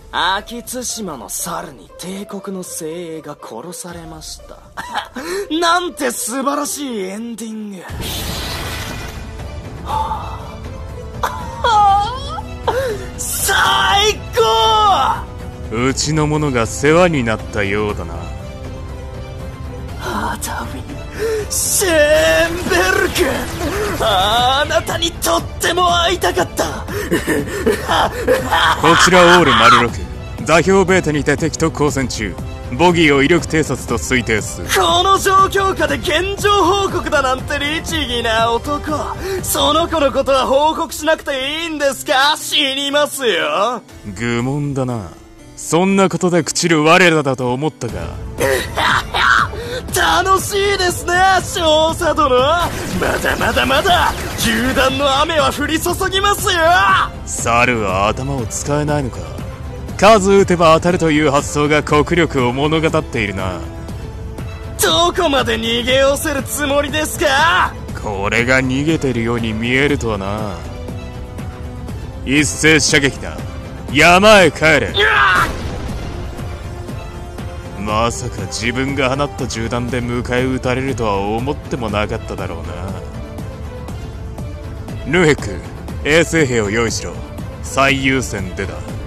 秋津島の猿に帝国の精鋭が殺されましたなんて素晴らしいエンディング最高。 うちの者が世話になったようだな。 ハータウィン・シェーンベルク、あなたにとっても会いたかったこちらオール06、座標ベータにて敵と交戦中、ボギーを威力偵察と推定す。 この状況下で現状報告だなんて律儀な男。その子のことは報告しなくていいんですか？死にますよ。 愚問だな。そんなことで朽ちる我らだと思ったか。 楽しいですね、少佐殿。まだ銃弾の雨は降り注ぎますよ。 猿は頭を使えないのか。数撃てば当たるという発想が国力を物語っているな。 どこまで逃げ寄せるつもりですか？ これが逃げてるように見えるとはな。一斉射撃だ。山へ帰れ。まさか自分が放った銃弾で迎え撃たれるとは思ってもなかっただろうな。ヌヘック、衛生兵を用意しろ。最優先でだ。